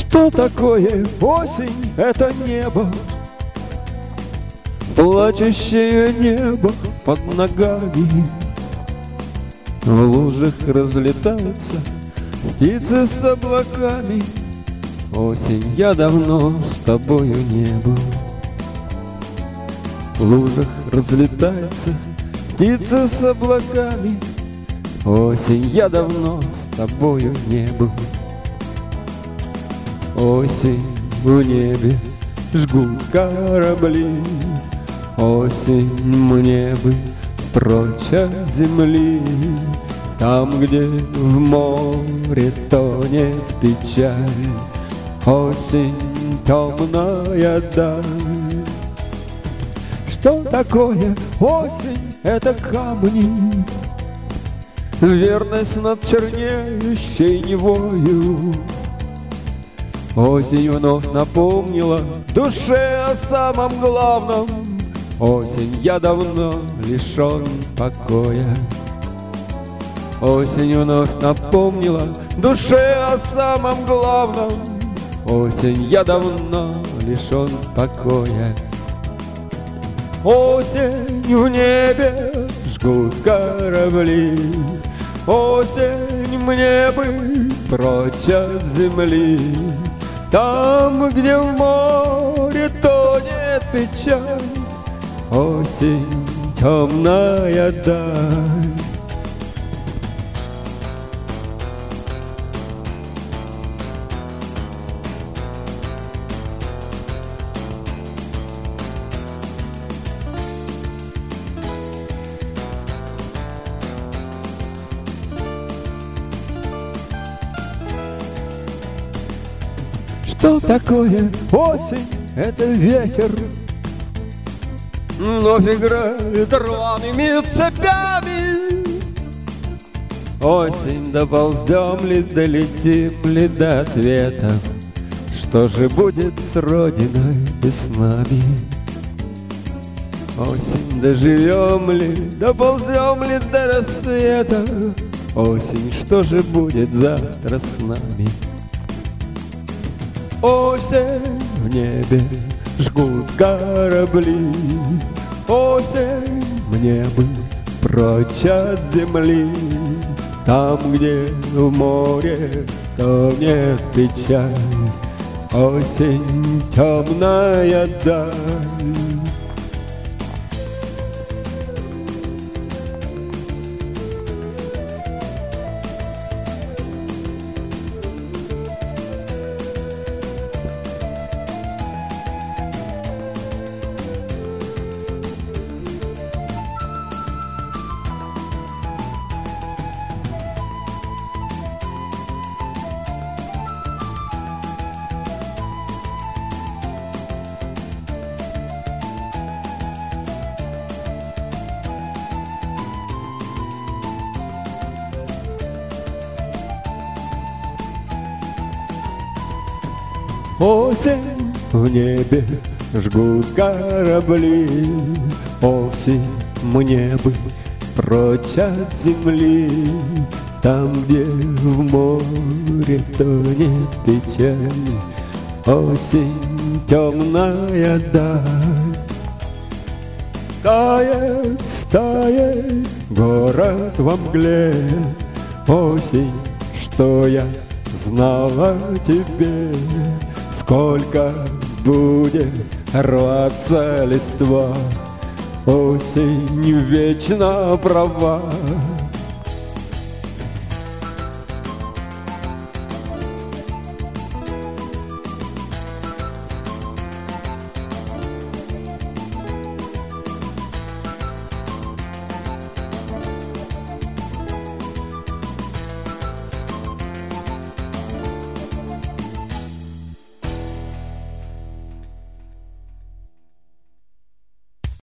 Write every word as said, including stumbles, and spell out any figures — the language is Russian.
Что такое осень? Это небо, плачущее небо под ногами. В лужах разлетаются птицы с облаками. Осень, я давно с тобою не был. В лужах разлетаются птицы с облаками. Осень, я давно с тобою не был. Осень, в небе жгут корабли. Осень, мне бы прочь от земли, там, где в море тонет печаль. Осень, темная даль. Что такое осень? Это камни, верность над чернеющей Невою. Осень вновь напомнила душе о самом главном. Осень, я давно лишен покоя. Осень вновь напомнила душе о самом главном. Осень, я давно лишен покоя. Осень, в небе жгут корабли. Осень, мне бы прочь от земли, там, где в море тонет печаль. Осень, темная даль. Что такое осень? Это ветер, вновь играет рваными цепями. Осень, доползем ли, долетим ли до ответа? Что же будет с Родиной и с нами? Осень, доживем ли, доползем ли до рассвета? Осень, что же будет завтра с нами? Осень, в небе жгут корабли. Осень, мне бы прочь от земли, там, где в море тонет печаль. Осень, темная даль. Осень, в небе жгут корабли. Осень, мне бы прочь от земли, там, где в море тонет печаль. Осень, темная даль. Тает, тает город во мгле. Осень, что я знал о тебе. Сколько будет рваться листва, осень вечно права.